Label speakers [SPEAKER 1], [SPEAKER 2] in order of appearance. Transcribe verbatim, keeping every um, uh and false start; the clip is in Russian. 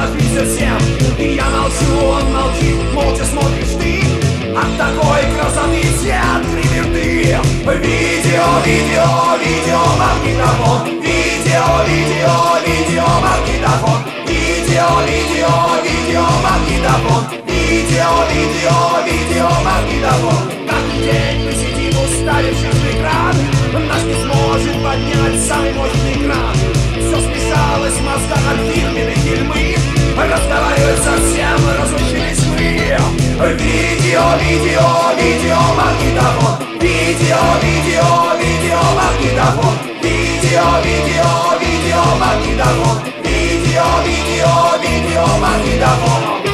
[SPEAKER 1] ответь всем. И я молчу, он молчит, молча смотришь ты. От такой красоты все открыли рты. Видео, видео, видео, магнитофон. Видео, видео, видео, магнитофон. Видео, видео, видео, магнитофон. Видео, видео, видео, магнитофон. Каждый день мы сидим, уставившись в экран. Наш не сможет поднять самый мощный экран. Все смешалось в мозгах от фирменной фильмы. Разговаривать совсем разучились мы. Видео, видео, видео, магнитофон. Видео, видео, видео, магнитофон. Видео, видео, видео, магнитофон. Видео, видео, видео, магнитофон.